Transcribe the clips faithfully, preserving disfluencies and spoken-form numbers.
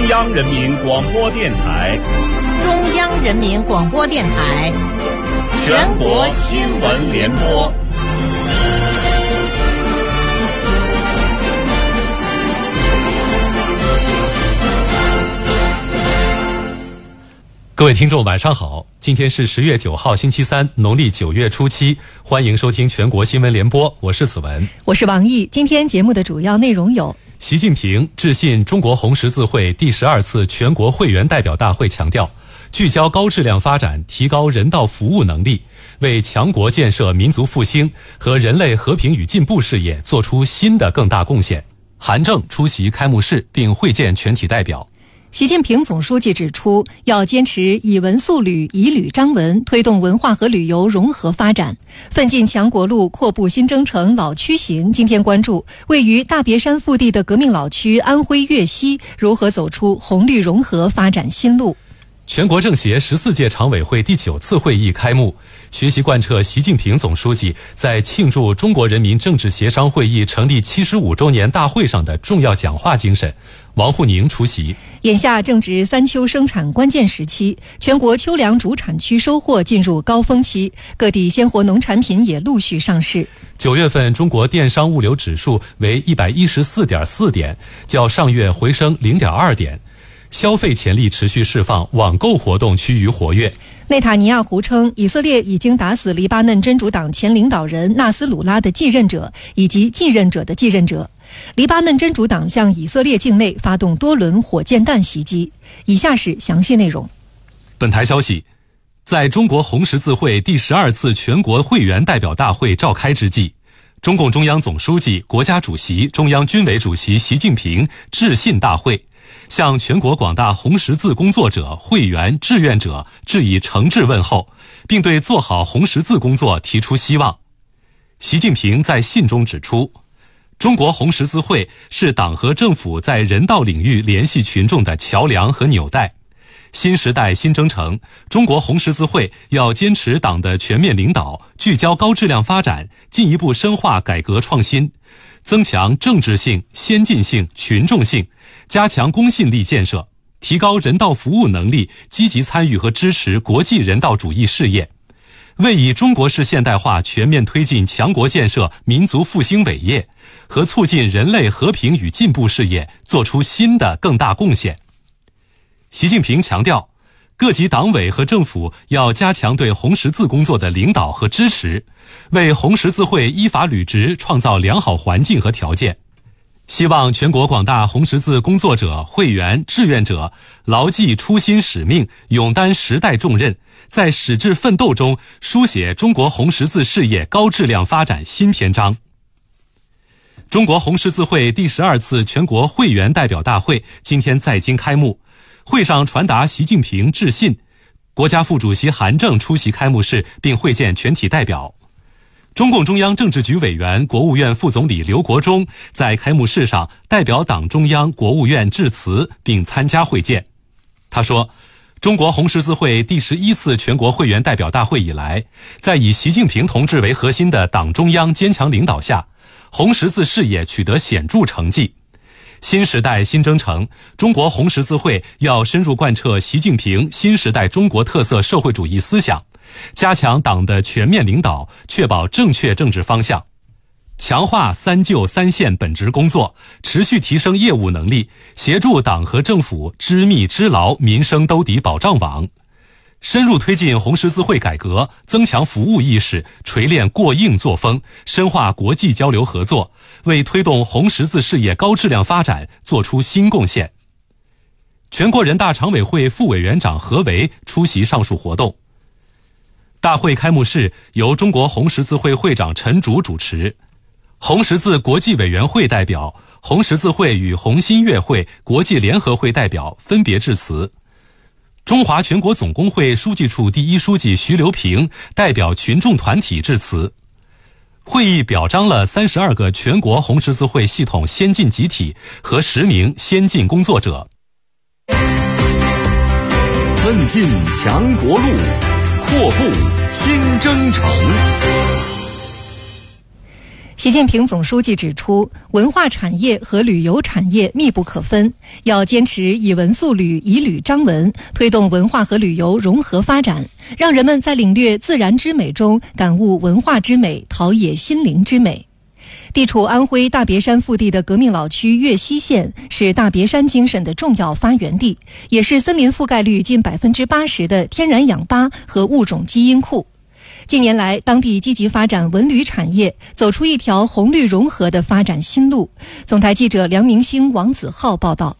中央人民广播电台， 中央人民广播电台，全国新闻联播。 各位听众晚上好，今天是十月九号星期三，农历九月初七，欢迎收听全国新闻联播，我是子文， 我是王毅。今天节目的主要内容有： 习近平致信中国红十字会第十二次全国会员代表大会，强调聚焦高质量发展，提高人道服务能力，为强国建设、民族复兴和人类和平与进步事业做出新的更大贡献。韩正出席开幕式并会见全体代表。 习近平总书记指出，要坚持以文塑旅、以旅彰文，推动文化和旅游融合发展，奋进强国路扩步新征程老区行。今天关注位于大别山腹地的革命老区安徽岳西如何走出红绿融合发展新路。 全国政协十四届常委会第九次会议开幕，学习贯彻习近平总书记在庆祝中国人民政治协商会议成立七十五周年大会上的重要讲话精神。王沪宁出席。 眼下正值三秋生产关键时期，全国秋粮主产区收获进入高峰期，各地鲜活农产品也陆续上市。 九月份中国电商物流指数为一百一十四点四点，较上月回升零点二点。消费潜力持续释放，网购活动趋于活跃。 内塔尼亚胡称，以色列已经打死黎巴嫩真主党前领导人纳斯鲁拉的继任者以及继任者的继任者。黎巴嫩真主党向以色列境内发动多轮火箭弹袭击。以下是详细内容。 本台消息，在中国红十字会第十二次全国会员代表大会召开之际，中共中央总书记、国家主席、中央军委主席习近平致信大会，向全国广大红十字工作者、会员、志愿者致以诚挚问候，并对做好红十字工作提出希望。习近平在信中指出，中国红十字会是党和政府在人道领域联系群众的桥梁和纽带。新时代新征程，中国红十字会要坚持党的全面领导，聚焦高质量发展，进一步深化改革创新，增强政治性、先进性、群众性，加强公信力建设，提高人道服务能力，积极参与和支持国际人道主义事业，为以中国式现代化全面推进强国建设、民族复兴伟业和促进人类和平与进步事业做出新的更大贡献。习近平强调，各级党委和政府要加强对红十字工作的领导和支持，为红十字会依法履职创造良好环境和条件。希望全国广大红十字工作者、会员、志愿者牢记初心使命，勇担时代重任，在矢志奋斗中书写中国红十字事业高质量发展新篇章。中国红十字会第十二次全国会员代表大会今天在京开幕，会上传达习近平致信，国家副主席韩正出席开幕式并会见全体代表。中共中央政治局委员、国务院副总理刘国中在开幕式上代表党中央、国务院致辞并参加会见。他说，中国红十字会第十一次全国会员代表大会以来，在以习近平同志为核心的党中央坚强领导下，红十字事业取得显著成绩。新时代新征程，中国红十字会要深入贯彻习近平新时代中国特色社会主义思想，加强党的全面领导，确保正确政治方向，强化三救三线本职工作，持续提升业务能力，协助党和政府织密织牢民生兜底保障网，深入推进红十字会改革，增强服务意识，锤炼过硬作风，深化国际交流合作，为推动红十字事业高质量发展做出新贡献。全国人大常委会副委员长何为出席上述活动。大会开幕式由中国红十字会会长陈竺主持，红十字国际委员会代表、红十字会与红新月会国际联合会代表分别致辞。中华全国总工会书记处第一书记徐留平代表群众团体致辞。会议表彰了三十二个全国红十字会系统先进集体和十名先进工作者。 奋进强国路，扩步新征程。 习近平总书记指出，文化产业和旅游产业密不可分，要坚持以文塑旅、以旅彰文，推动文化和旅游融合发展，让人们在领略自然之美中感悟文化之美，陶冶心灵之美。地处安徽大别山腹地的革命老区岳西县是大别山精神的重要发源地，也是森林覆盖率近百分之八十的天然氧吧和物种基因库。近年来，当地积极发展文旅产业，走出一条红绿融合的发展新路。总台记者梁明星、王子浩报道。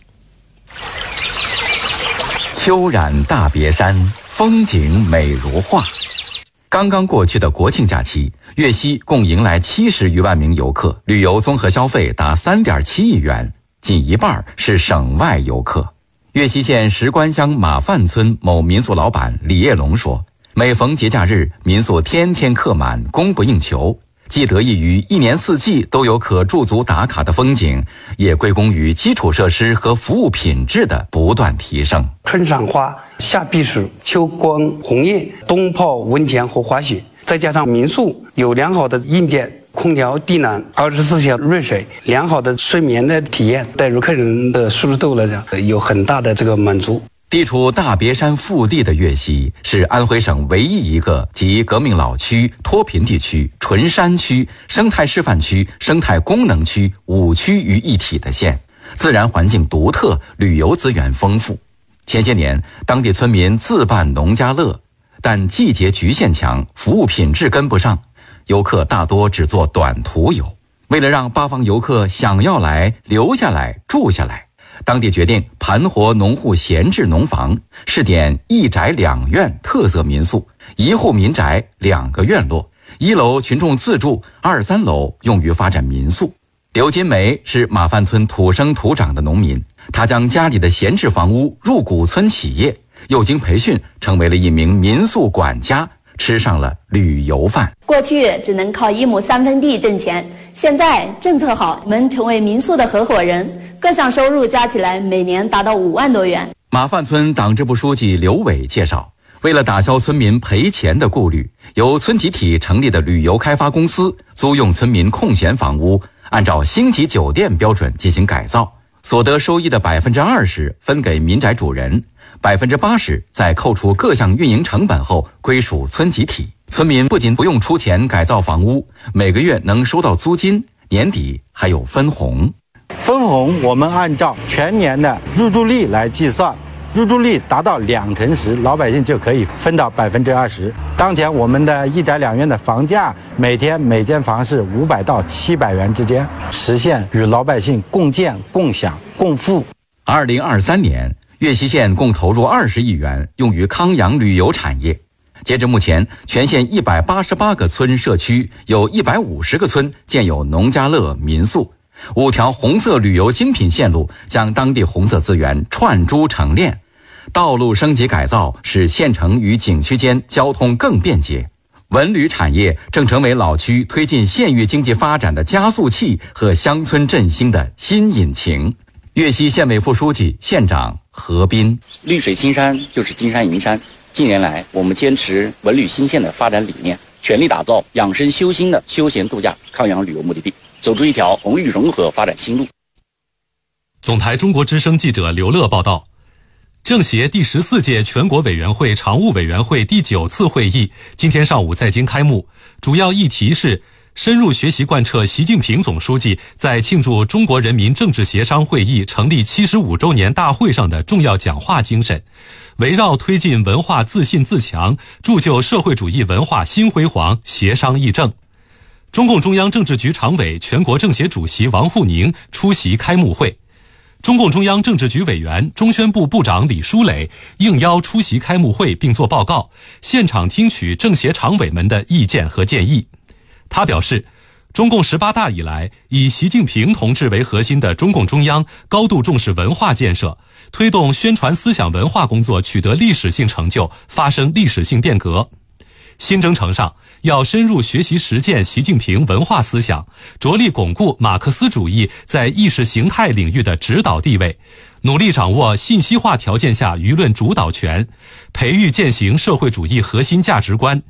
秋染大别山，风景美如画。刚刚过去的国庆假期，岳西共迎来七十余万名游客，旅游综合消费达三点七亿元，近一半是省外游客。岳西县石关乡马范村某民宿老板李业龙说，每逢节假日，民宿天天客满，供不应求，既得益于一年四季都有可驻足打卡的风景，也归功于基础设施和服务品质的不断提升。 春赏花，夏避暑，秋观红叶，冬泡温泉和滑雪，再加上民宿有良好的硬件，空调、地暖、二十四小时热水，良好的睡眠的体验，带入客人的舒适度来讲，有很大的这个满足。 地处大别山腹地的岳西是安徽省唯一一个集革命老区、脱贫地区、纯山区、生态示范区、生态功能区五区于一体的县，自然环境独特，旅游资源丰富。前些年，当地村民自办农家乐，但季节局限强，服务品质跟不上，游客大多只做短途游。为了让八方游客想要来、留下来、住下来，当地决定盘活农户闲置农房，试点一宅两院特色民宿，一户民宅两个院落，一楼群众自住，二三楼用于发展民宿。刘金梅是马范村土生土长的农民，她将家里的闲置房屋入股村企业，又经培训成为了一名民宿管家，吃上了旅游饭。 过去只能靠一亩三分地挣钱，现在政策好，我们成为民宿的合伙人，各项收入加起来每年达到五万多元。 马范村党支部书记刘伟介绍，为了打消村民赔钱的顾虑，由村集体成立的旅游开发公司租用村民空闲房屋，按照星级酒店标准进行改造，所得收益的百分之二十分给民宅主人，百分之八十在扣除各项运营成本后归属村集体。村民不仅不用出钱改造房屋，每个月能收到租金，年底还有分红。 分红我们按照全年的入住率来计算，入住率达到两成时，老百姓就可以分到百分之二十。当前我们的一宅两院的房价每天每间房是五百到七百元之间，实现与老百姓共建、共享、共富。 二零二三年，岳西县共投入二十亿元用于康养旅游产业。截至目前，全县一百八十八个村社区有一百五十个村建有农家乐、民宿。五条红色旅游精品线路将当地红色资源串珠成链，道路升级改造使县城与景区间交通更便捷。文旅产业正成为老区推进县域经济发展的加速器和乡村振兴的新引擎。岳西县委副书记、县长何斌： 绿水青山就是金山银山。近年来，我们坚持文旅新县的发展理念，全力打造养生修心的休闲度假康养旅游目的地，走出一条红绿融合发展新路。 总台中国之声记者刘乐报道，政协第十四届全国委员会常务委员会第九次会议今天上午在京开幕，主要议题是深入学习贯彻习近平总书记在庆祝中国人民政治协商会议成立七十五周年大会上的重要讲话精神，围绕推进文化自信自强，铸就社会主义文化新辉煌，协商议政。中共中央政治局常委、全国政协主席王沪宁出席开幕会。中共中央政治局委员、中宣部部长李书磊应邀出席开幕会并作报告，现场听取政协常委们的意见和建议。他表示，中共十八大以来，以习近平同志为核心的中共中央高度重视文化建设，推动宣传思想文化工作取得历史性成就，发生历史性变革。新征程上，要深入学习实践习近平文化思想，着力巩固马克思主义在意识形态领域的指导地位，努力掌握信息化条件下舆论主导权，培育践行社会主义核心价值观，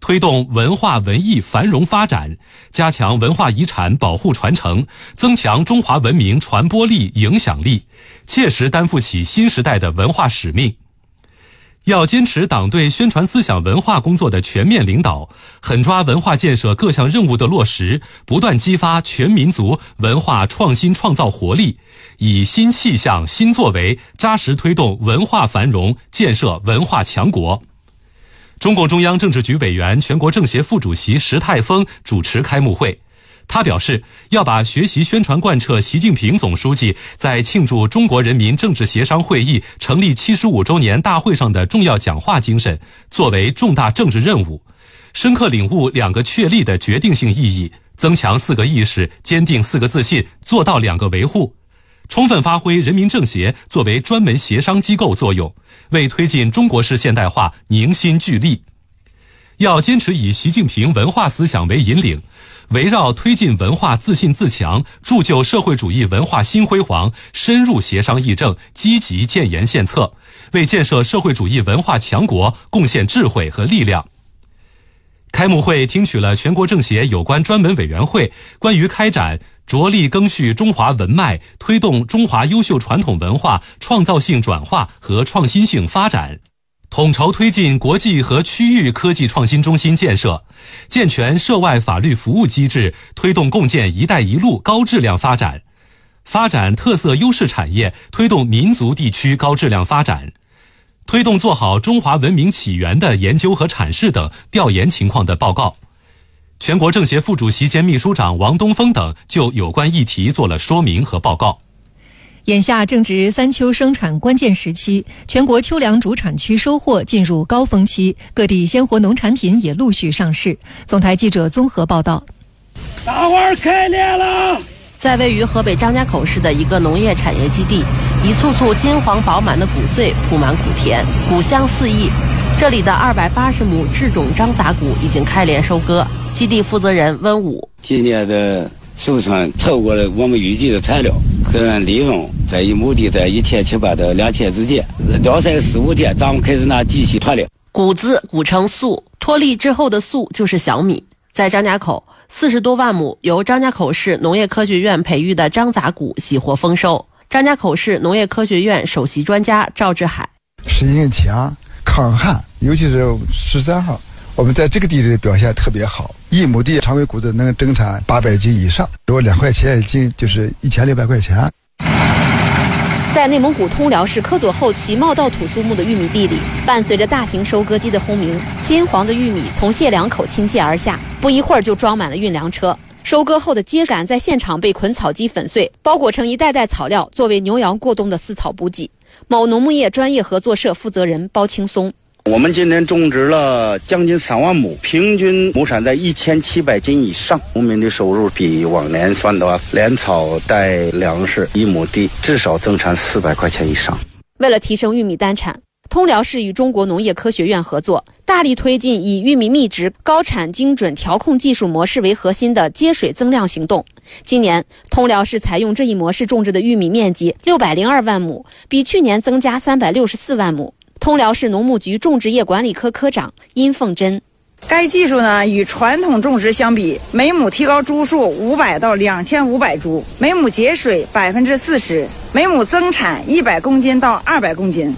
推动文化文艺繁荣发展，加强文化遗产保护传承，增强中华文明传播力、影响力，切实担负起新时代的文化使命。要坚持党对宣传思想文化工作的全面领导，狠抓文化建设各项任务的落实，不断激发全民族文化创新创造活力，以新气象、新作为，扎实推动文化繁荣，建设文化强国。中共中央政治局委员、全国政协副主席石泰峰主持开幕会。他表示，要把学习宣传贯彻习近平总书记在庆祝中国人民政治协商会议成立七十五周年大会上的重要讲话精神作为重大政治任务，深刻领悟两个确立的决定性意义，增强四个意识，坚定四个自信，做到两个维护，充分发挥人民政协作为专门协商机构作用，为推进中国式现代化凝心聚力。要坚持以习近平文化思想为引领，围绕推进文化自信自强，铸就社会主义文化新辉煌，深入协商议政，积极建言献策，为建设社会主义文化强国贡献智慧和力量。开幕会听取了全国政协有关专门委员会关于开展着力赓续中华文脉，推动中华优秀传统文化创造性转化和创新性发展，统筹推进国际和区域科技创新中心建设，健全涉外法律服务机制，推动共建“一带一路”高质量发展，发展特色优势产业，推动民族地区高质量发展，推动做好中华文明起源的研究和阐释等调研情况的报告。全国政协副主席兼秘书长王东峰等就有关议题做了说明和报告。 眼下正值三秋生产关键时期，全国秋粮主产区收获进入高峰期，各地鲜活农产品也陆续上市。总台记者综合报道。 大伙儿开练了！在位于河北张家口市的一个农业产业基地，一簇簇金黄饱满的谷穗铺满谷田，谷香四溢。这里的二百八十亩制种张杂谷已经开镰收割。基地负责人温武： 今年的收成超过了我们预计的产量，个人利润在一亩地在一千七百到两千之间。晾晒十五天，咱们开始拿机器脱粒。 谷子谷成粟，脱粒之后的粟就是小米。在张家口，四十多万亩由张家口市农业科学院培育的张杂谷喜获丰收。张家口市农业科学院首席专家赵志海： 适应强、抗旱，尤其是十三号，我们在这个地里表现特别好。一亩地常规谷子能增产八百斤以上，如果两块钱一斤，就是一千六百块钱。 在内蒙古通辽市科佐后旗茂道土苏木的玉米地里，伴随着大型收割机的轰鸣，金黄的玉米从卸粮口倾泻而下，不一会儿就装满了运粮车。收割后的秸秆在现场被捆草机粉碎，包裹成一袋袋草料，作为牛羊过冬的饲草补给。某农牧业专业合作社负责人包青松： 我们今年种植了将近三万亩，平均亩产在一千七百斤以上。农民的收入比往年算的话，连草带粮食，一亩地至少增产四百块钱以上。 为了提升玉米单产，通辽市与中国农业科学院合作，大力推进以玉米密植、高产精准调控技术模式为核心的接水增量行动。今年，通辽市采用这一模式种植的玉米面积六百零二万亩，比去年增加三百六十四万亩。通辽市农牧局种植业管理科科长殷凤珍： 该技术呢，与传统种植相比，每亩提高株数五百到两千五百株，每亩节水百分之四十，每亩增产一百公斤到二百公斤。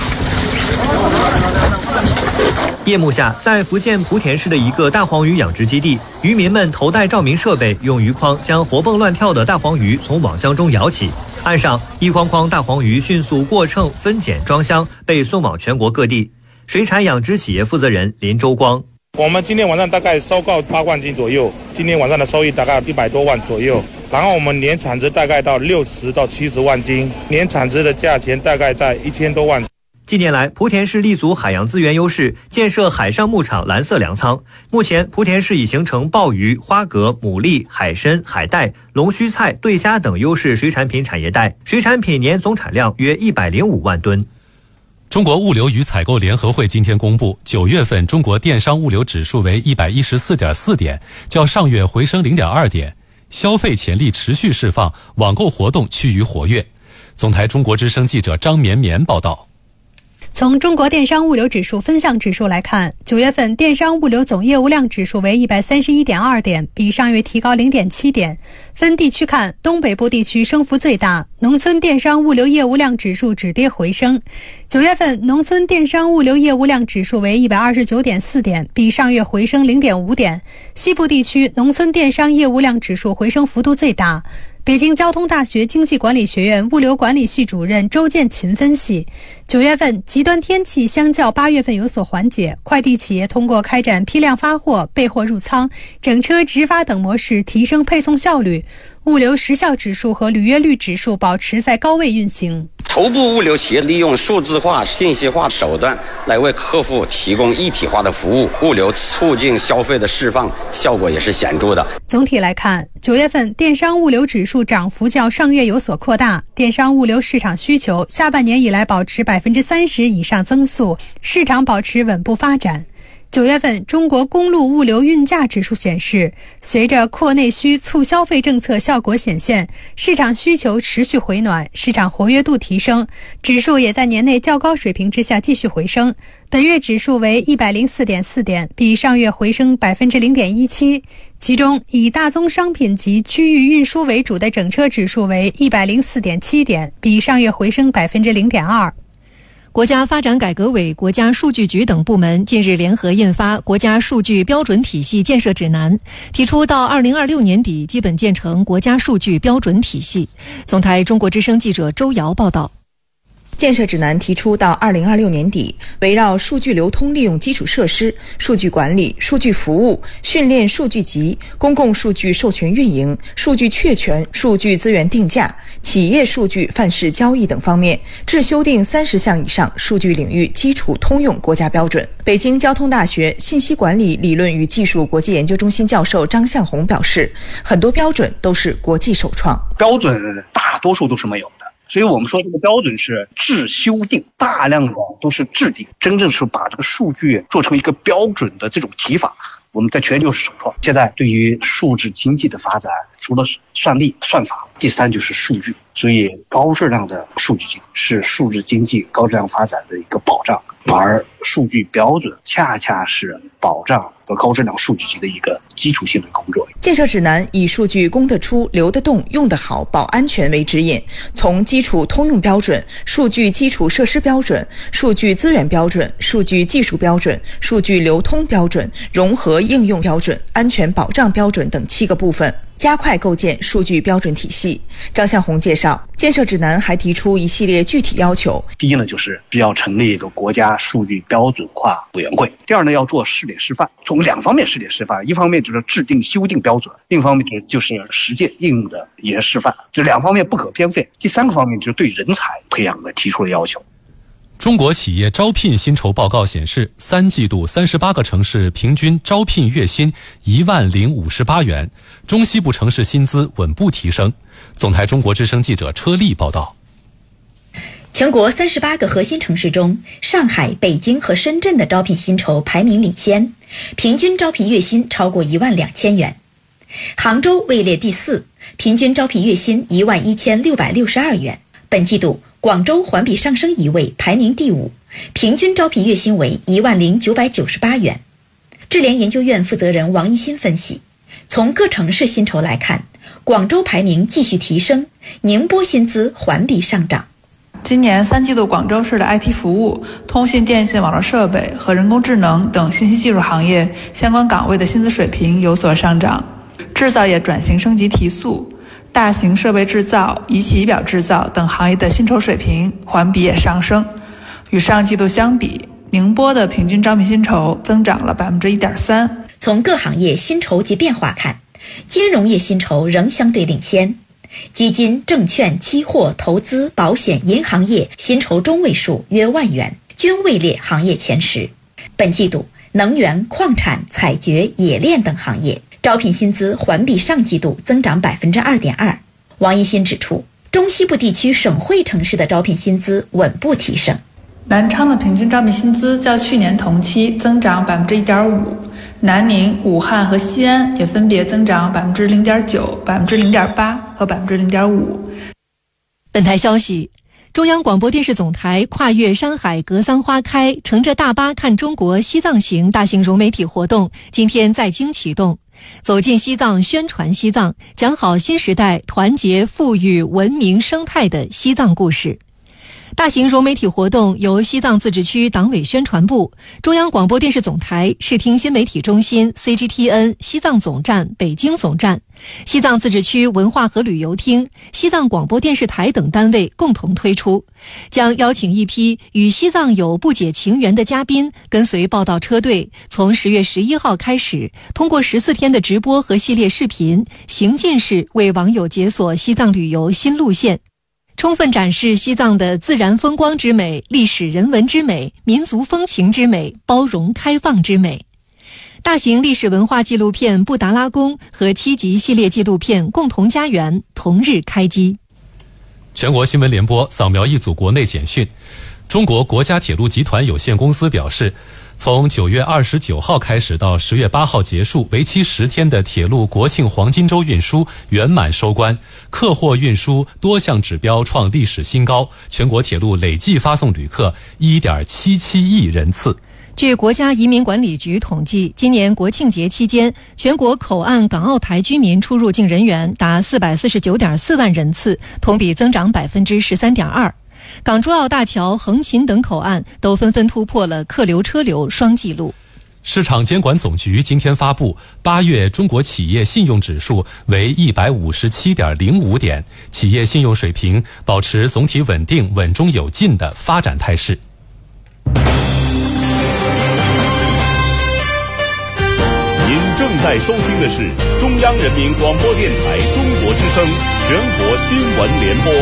夜幕下，在福建莆田市的一个大黄鱼养殖基地，渔民们头戴照明设备，用鱼筐将活蹦乱跳的大黄鱼从网箱中舀起。岸上，一筐筐大黄鱼迅速过秤、分拣、装箱，被送往全国各地。水产养殖企业负责人林周光： 我们今天晚上大概收购八万斤左右，今天晚上的收益大概一百多万左右。然后我们年产值大概到六十到七十万斤，年产值的价钱大概在一千多万。 近年来，莆田市立足海洋资源优势，建设海上牧场蓝色粮仓。目前，莆田市已形成鲍鱼、花蛤、牡蛎、海参、海带、龙须菜、对虾等优势水产品产业带，水产品年总产量约一百零五万吨。 中国物流与采购联合会今天公布，九月份中国电商物流指数为一百一十四点四点，较上月回升零点二点，消费潜力持续释放，网购活动趋于活跃。总台中国之声记者张绵绵报道。 从中国电商物流指数分项指数来看，九月份电商物流总业务量指数为一百三十一点二点，比上月提高 零点七点。分地区看，东北部地区升幅最大，农村电商物流业务量指数止跌回升。九月份农村电商物流业务量指数为一百二十九点四点，比上月回升 零点五点。西部地区农村电商业务量指数回升幅度最大。北京交通大学经济管理学院物流管理系主任周建琴分析，九月份极端天气相较八月份有所缓解，快递企业通过开展批量发货、备货入仓、整车直发等模式提升配送效率，物流时效指数和履约率指数保持在高位运行。 头部物流企业利用数字化、信息化手段来为客户提供一体化的服务，物流促进消费的释放，效果也是显著的。 总体来看，九月份电商物流指数涨幅较上月有所扩大，电商物流市场需求下半年以来保持百分之三十以上增速，市场保持稳步发展。九月份中国公路物流运价指数显示，随着扩内需促消费政策效果显现，市场需求持续回暖，市场活跃度提升，指数也在年内较高水平之下继续回升。本月指数为 一百零四点四点，比上月回升 百分之零点一七。其中以大宗商品及区域运输为主的整车指数为 一百零四点七点，比上月回升 百分之零点二。 国家发展改革委、国家数据局等部门近日联合印发《国家数据标准体系建设指南》，提出到二零二六年底基本建成国家数据标准体系。总台中国之声记者周瑶报道。 建设指南提出，到二零二六年底，围绕数据流通利用基础设施、数据管理、数据服务、训练数据集、公共数据授权运营、数据确权、数据资源定价、企业数据范式交易等方面，制修订三十项以上数据领域基础通用国家标准。北京交通大学信息管理理论与技术国际研究中心教授张向红表示，很多标准都是国际首创， 标准大多数都是没有的。所以我们说这个标准是制修订，大量的都是制定，真正是把这个数据做成一个标准的这种提法，我们在全球是首创。现在对于数字经济的发展，除了算力、算法，第三就是数据。所以高质量的数据是数字经济高质量发展的一个保障，而数据标准恰恰是保障和高质量数据集的一个基础性的工作。 建设指南以数据供得出、流得动、用得好、保安全为指引，从基础通用标准、数据基础设施标准、数据资源标准、数据技术标准、数据流通标准、融合应用标准、安全保障标准等七个部分，加快构建数据标准体系。张向红介绍，建设指南还提出一系列具体要求。 第一呢，就是要成立一个国家数据标准化委员会；第二呢，要做试点示范，从两方面试点示范，一方面就是制定修订标准，另一方面就是实践应用的也示范，这两方面不可偏废。第三个方面就是对人才培养的提出了要求。 中国企业招聘薪酬报告显示，三季度三十八个城市平均招聘月薪一万零五十八元，中西部城市薪资稳步提升。总台中国之声记者车丽报道。 全国三十八个核心城市中，上海、北京和深圳的招聘薪酬排名领先，平均招聘月薪超过一万两千元。杭州位列第四，平均招聘月薪一万一千六百六十二元。本季度，广州环比上升一位，排名第五，平均招聘月薪为一万零九百九十八元。智联研究院负责人王一新分析，从各城市薪酬来看，广州排名继续提升，宁波薪资环比上涨。 今年三季度，广州市的 I T 服务、通信电信网络设备和人工智能等信息技术行业相关岗位的薪资水平有所上涨，制造业转型升级提速，大型设备制造、仪器仪表制造等行业的薪酬水平环比也上升。与上季度相比，宁波的平均招聘薪酬增长了 百分之一点三。 从各行业薪酬及变化看，金融业薪酬仍相对领先，基金、证券、期货、投资、保险、银行业薪酬中位数约万元，均位列行业前十。本季度，能源、矿产、采掘、冶炼等行业招聘薪资环比上季度增长 百分之二点二。 王一新指出，中西部地区省会城市的招聘薪资稳步提升。 南昌的平均招聘薪资较去年同期增长 百分之一点五， 南宁、武汉和西安也分别增长 百分之零点九、百分之零点八 和 百分之零点五。 本台消息， 中央广播电视总台跨越山海格桑花开，乘着大巴看中国西藏行大型融媒体活动今天在京启动，走进西藏，宣传西藏，讲好新时代团结富裕文明生态的西藏故事。大型融媒体活动由西藏自治区党委宣传部、中央广播电视总台、视听新媒体中心、C G T N、西藏总站、北京总站、西藏自治区文化和旅游厅、西藏广播电视台等单位共同推出，将邀请一批与西藏有不解情缘的嘉宾，跟随报道车队，从十月十一号开始，通过十四天的直播和系列视频，行进式为网友解锁西藏旅游新路线，充分展示西藏的自然风光之美、历史人文之美、民族风情之美、包容开放之美。大型历史文化纪录片《布达拉宫》和七集系列纪录片《共同家园》同日开机。 全国新闻联播扫描一组国内简讯。中国国家铁路集团有限公司表示，从九月二十九号开始到十月八号结束，为期十天的铁路国庆黄金周运输圆满收官，客货运输多项指标创历史新高，全国铁路累计发送旅客 一点七七亿人次。 据国家移民管理局统计，今年国庆节期间，全国口岸港澳台居民出入境人员达四百四十九点四万人次，同比增长百分之十三点二。港珠澳大桥、横琴等口岸都纷纷突破了客流车流双纪录。 市场监管总局今天发布，八月中国企业信用指数为 一百五十七点零五点，企业信用水平保持总体稳定、稳中有进的发展态势。 您正在收听的是中央人民广播电台中国之声全国新闻联播。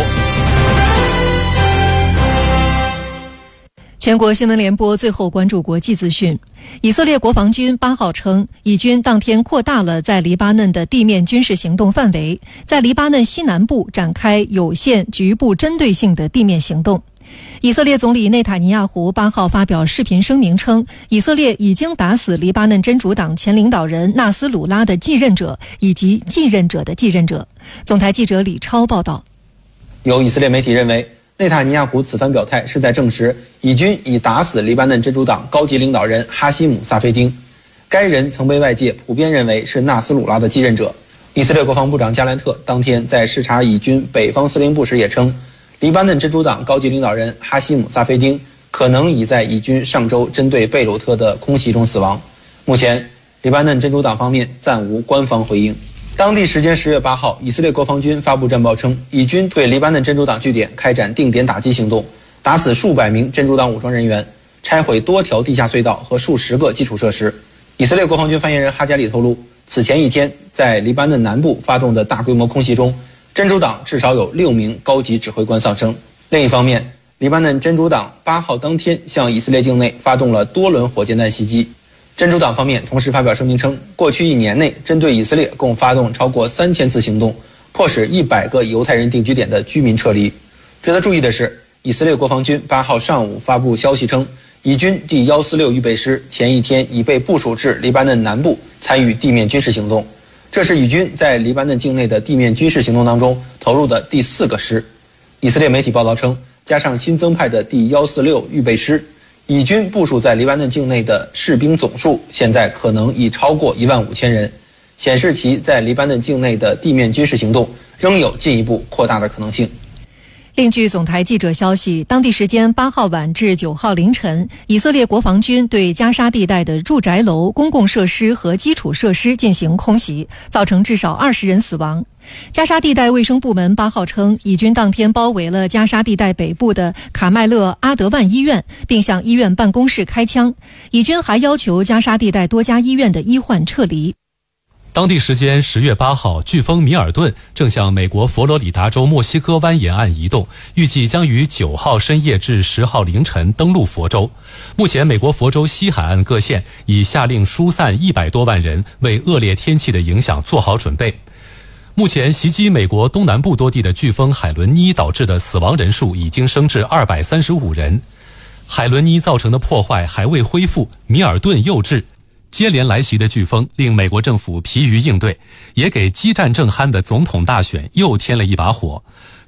全国新闻联播最后关注国际资讯。以色列国防军八号称，以军当天扩大了在黎巴嫩的地面军事行动范围，在黎巴嫩西南部展开有限、局部、针对性的地面行动。以色列总理内塔尼亚胡八号发表视频声明称，以色列已经打死黎巴嫩真主党前领导人纳斯鲁拉的继任者以及继任者的继任者。总台记者李超报道。 有以色列媒体认为，内塔尼亚胡此番表态是在证实以军已打死黎巴嫩真主党高级领导人哈希姆·萨菲丁，该人曾被外界普遍认为是纳斯鲁拉的继任者。以色列国防部长加兰特当天在视察以军北方司令部时也称，黎巴嫩真主党高级领导人哈希姆·萨菲丁可能已在以军上周针对贝鲁特的空袭中死亡。目前，黎巴嫩真主党方面暂无官方回应。当地时间十月八号，以色列国防军发布战报称，以军对黎巴嫩真主党据点开展定点打击行动，打死数百名真主党武装人员，拆毁多条地下隧道和数十个基础设施。以色列国防军发言人哈加里透露，此前一天在黎巴嫩南部发动的大规模空袭中，真主党至少有六名高级指挥官丧生。另一方面，黎巴嫩真主党八号当天向以色列境内发动了多轮火箭弹袭击。真主党方面同时发表声明称，过去一年内针对以色列共发动超过三千次行动，迫使一百个犹太人定居点的居民撤离。值得注意的是，以色列国防军八号上午发布消息称，以军第一四六预备师前一天已被部署至黎巴嫩南部参与地面军事行动，这是以军在黎巴嫩境内的地面军事行动当中投入的第四个师。以色列媒体报道称，加上新增派的第一四六预备师，以军部署在黎巴嫩境内的士兵总数现在可能已超过一万五千人，显示其在黎巴嫩境内的地面军事行动仍有进一步扩大的可能性。 另据总台记者消息，当地时间八号晚至九号凌晨，以色列国防军对加沙地带的住宅楼、公共设施和基础设施进行空袭，造成至少二十人死亡。加沙地带卫生部门八号称，以军当天包围了加沙地带北部的卡麦勒阿德万医院，并向医院办公室开枪。以军还要求加沙地带多家医院的医患撤离。 当地时间十月八号，飓风米尔顿正向美国佛罗里达州墨西哥湾沿岸移动，预计将于九号深夜至十号凌晨登陆佛州。目前，美国佛州西海岸各县已下令疏散一百多万人，为恶劣天气的影响做好准备。目前，袭击美国东南部多地的飓风海伦妮导致的死亡人数已经升至二百三十五人。海伦妮造成的破坏还未恢复，米尔顿又至。接连来袭的飓风令美国政府疲于应对，也给激战正酣的总统大选又添了一把火。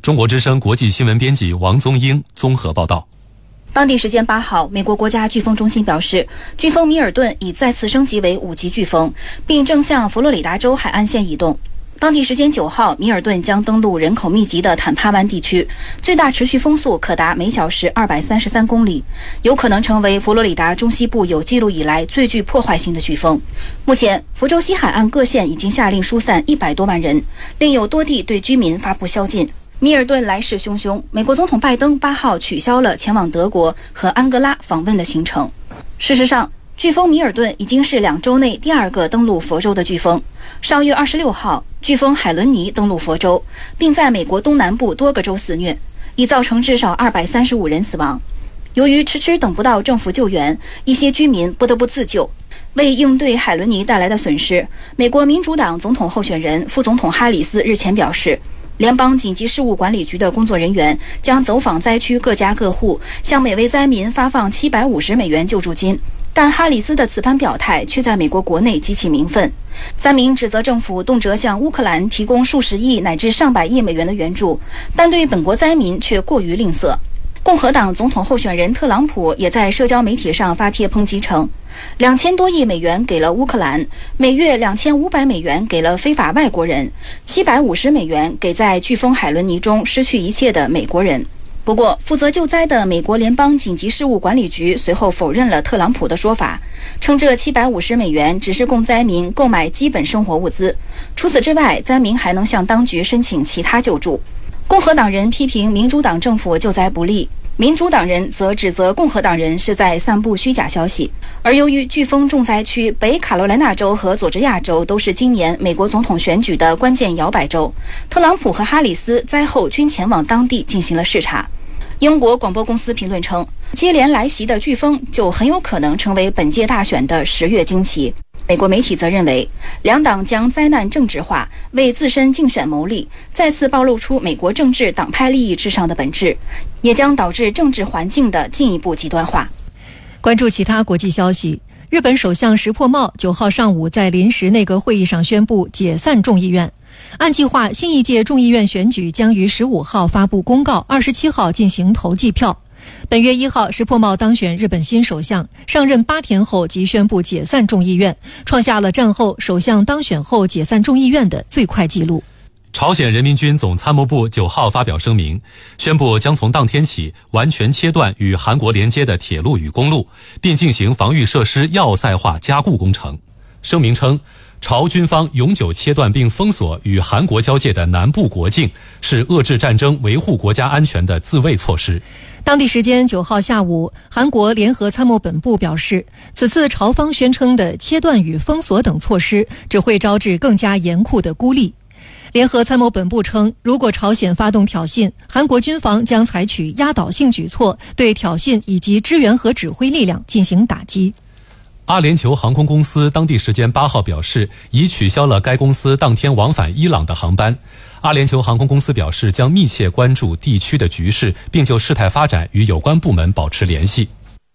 中国之声国际新闻编辑王宗英综合报道。 当地时间八号，美国国家飓风中心表示，飓风米尔顿已再次升级为五级飓风，并正向佛罗里达州海岸线移动。当地时间九号，米尔顿将登陆人口密集的坦帕湾地区，最大持续风速可达每小时二百三十三公里，有可能成为佛罗里达中西部有记录以来最具破坏性的飓风。目前，福州西海岸各县已经下令疏散一百多万人，另有多地对居民发布宵禁。米尔顿来势汹汹，美国总统拜登八号取消了前往德国和安哥拉访问的行程。事实上，飓风米尔顿已经是两周内第二个登陆佛州的飓风。上月二十六号，飓风海伦尼登陆佛州，并在美国东南部多个州肆虐，已造成至少二百三十五人死亡。由于迟迟等不到政府救援，一些居民不得不自救。为应对海伦尼带来的损失，美国民主党总统候选人副总统哈里斯日前表示，联邦紧急事务管理局的工作人员将走访灾区各家各户，向每位灾民发放七百五十美元救助金。但哈里斯的此番表态却在美国国内激起民愤。灾民指责政府动辄向乌克兰提供数十亿乃至上百亿美元的援助，但对本国灾民却过于吝啬。共和党总统候选人特朗普也在社交媒体上发帖抨击称，两千多亿美元给了乌克兰，每月两千五百美元给了非法外国人，七百五十美元给在飓风海伦尼中失去一切的美国人。不过，负责救灾的美国联邦紧急事务管理局随后否认了特朗普的说法，称这七百五十美元只是供灾民购买基本生活物资，除此之外，灾民还能向当局申请其他救助。共和党人批评民主党政府救灾不力，民主党人则指责共和党人是在散布虚假消息。而由于飓风重灾区北卡罗来纳州和佐治亚州都是今年美国总统选举的关键摇摆州，特朗普和哈里斯灾后均前往当地进行了视察。英国广播公司评论称，接连来袭的飓风就很有可能成为本届大选的十月惊奇。美国媒体则认为，两党将灾难政治化，为自身竞选谋利，再次暴露出美国政治党派利益至上的本质，也将导致政治环境的进一步极端化。 关注其他国际消息，日本首相石破茂九号上午在临时内阁会议上宣布解散众议院。按计划，新一届众议院选举将于十五号发布公告，二十七号进行投计票。本月一号，石破茂当选日本新首相，上任八天后即宣布解散众议院，创下了战后首相当选后解散众议院的最快纪录。 朝鲜人民军总参谋部九号发表声明，宣布将从当天起完全切断与韩国连接的铁路与公路，并进行防御设施要塞化加固工程。声明称，朝军方永久切断并封锁与韩国交界的南部国境，是遏制战争、维护国家安全的自卫措施。 当地时间九号下午，韩国联合参谋本部表示，此次朝方宣称的切断与封锁等措施只会招致更加严酷的孤立。联合参谋本部称，如果朝鲜发动挑衅，韩国军方将采取压倒性举措，对挑衅以及支援和指挥力量进行打击。 阿联酋航空公司当地时间八号表示，已取消了该公司当天往返伊朗的航班。阿联酋航空公司表示，将密切关注地区的局势，并就事态发展与有关部门保持联系。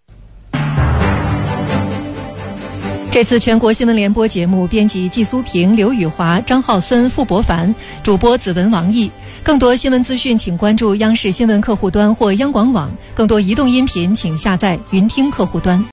这次全国新闻联播节目编辑季苏平、刘宇华、张浩森、傅博凡，主播子文、王毅。更多新闻资讯请关注央视新闻客户端或央广网，更多移动音频请下载云听客户端。